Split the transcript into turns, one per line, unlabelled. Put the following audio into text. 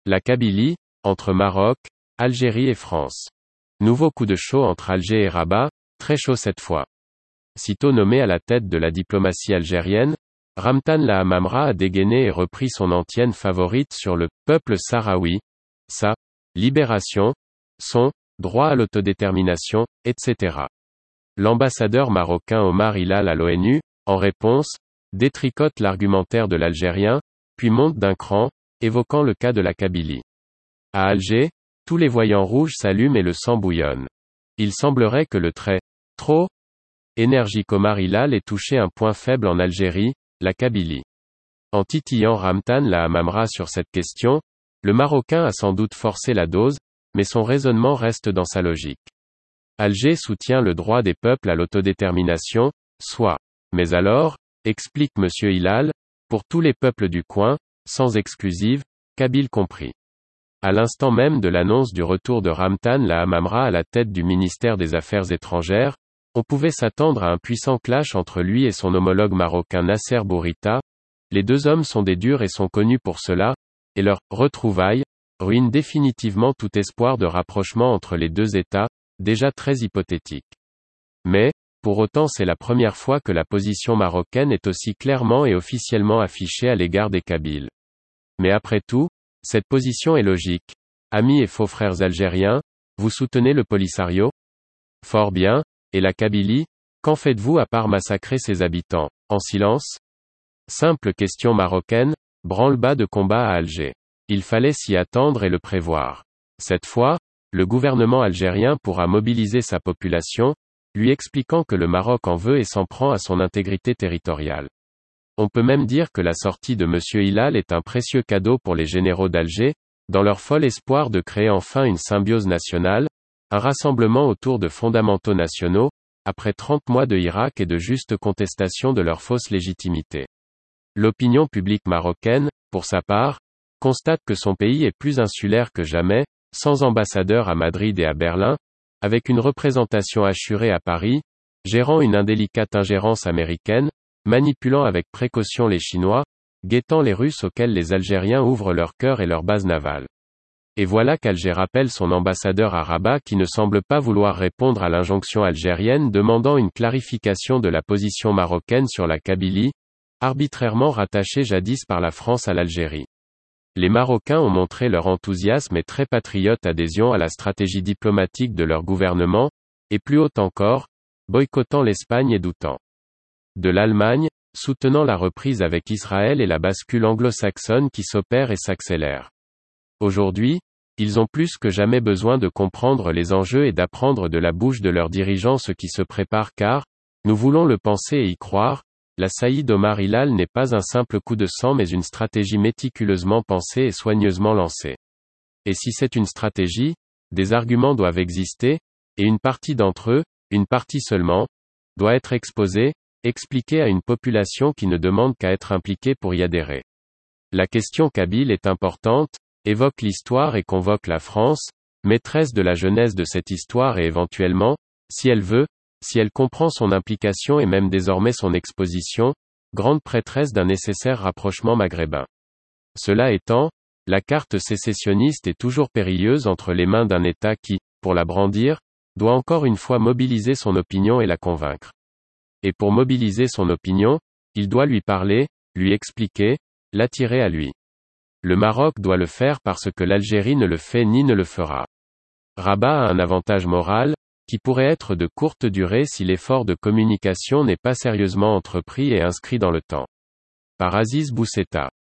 La Kabylie, entre Maroc, Algérie et France. Nouveau coup de chaud entre Alger et Rabat, très chaud cette fois. Sitôt nommé à la tête de la diplomatie algérienne, Ramtan Lahamamra a dégainé et repris son antienne favorite sur le peuple sahraoui, sa libération, son droit à l'autodétermination, etc. L'ambassadeur marocain Omar Hilal à l'ONU, en réponse, détricote l'argumentaire de l'Algérien, puis monte d'un cran, évoquant le cas de la Kabylie. À Alger, tous les voyants rouges s'allument et le sang bouillonne. Il semblerait que le trop énergique Omar Hilal ait touché un point faible en Algérie, la Kabylie. En titillant Ramtan Lahamamra sur cette question, le Marocain a sans doute forcé la dose, mais son raisonnement reste dans sa logique. Alger soutient le droit des peuples à l'autodétermination, soit. Mais alors, explique M. Hilal, pour tous les peuples du coin, sans exclusive, Kabyles compris. À l'instant même de l'annonce du retour de Ramtan Lahamamra à la tête du ministère des Affaires étrangères, on pouvait s'attendre à un puissant clash entre lui et son homologue marocain Nasser Bourita. Les deux hommes sont des durs et sont connus pour cela, et leur retrouvailles ruine définitivement tout espoir de rapprochement entre les deux États, déjà très hypothétique. Mais, pour autant c'est la première fois que la position marocaine est aussi clairement et officiellement affichée à l'égard des Kabyles. Mais après tout, cette position est logique. Amis et faux frères algériens, vous soutenez le Polisario? Fort bien, et la Kabylie, qu'en faites-vous à part massacrer ses habitants, en silence? Simple question marocaine, branle-bas de combat à Alger. Il fallait s'y attendre et le prévoir. Cette fois, le gouvernement algérien pourra mobiliser sa population, lui expliquant que le Maroc en veut et s'en prend à son intégrité territoriale. On peut même dire que la sortie de M. Hilal est un précieux cadeau pour les généraux d'Alger, dans leur fol espoir de créer enfin une symbiose nationale, un rassemblement autour de fondamentaux nationaux, après 30 mois de Irak et de juste contestation de leur fausse légitimité. L'opinion publique marocaine, pour sa part, constate que son pays est plus insulaire que jamais, sans ambassadeur à Madrid et à Berlin, avec une représentation assurée à Paris, gérant une indélicate ingérence américaine, manipulant avec précaution les Chinois, guettant les Russes auxquels les Algériens ouvrent leur cœur et leur base navale. Et voilà qu'Alger rappelle son ambassadeur à Rabat qui ne semble pas vouloir répondre à l'injonction algérienne demandant une clarification de la position marocaine sur la Kabylie, arbitrairement rattachée jadis par la France à l'Algérie. Les Marocains ont montré leur enthousiasme et très patriote adhésion à la stratégie diplomatique de leur gouvernement, et plus haut encore, boycottant l'Espagne et doutant de l'Allemagne, soutenant la reprise avec Israël et la bascule anglo-saxonne qui s'opère et s'accélère. Aujourd'hui, ils ont plus que jamais besoin de comprendre les enjeux et d'apprendre de la bouche de leurs dirigeants ce qui se prépare car, nous voulons le penser et y croire, la saillie d'Omar Hilal n'est pas un simple coup de sang mais une stratégie méticuleusement pensée et soigneusement lancée. Et si c'est une stratégie, des arguments doivent exister, et une partie d'entre eux, une partie seulement, doit être exposée, expliquée à une population qui ne demande qu'à être impliquée pour y adhérer. La question kabyle est importante, évoque l'histoire et convoque la France, maîtresse de la genèse de cette histoire et éventuellement, si elle veut, si elle comprend son implication et même désormais son exposition, grande prêtresse d'un nécessaire rapprochement maghrébin. Cela étant, la carte sécessionniste est toujours périlleuse entre les mains d'un État qui, pour la brandir, doit encore une fois mobiliser son opinion et la convaincre. Et pour mobiliser son opinion, il doit lui parler, lui expliquer, l'attirer à lui. Le Maroc doit le faire parce que l'Algérie ne le fait ni ne le fera. Rabat a un avantage moral, qui pourrait être de courte durée si l'effort de communication n'est pas sérieusement entrepris et inscrit dans le temps. Par Aziz Bousseta.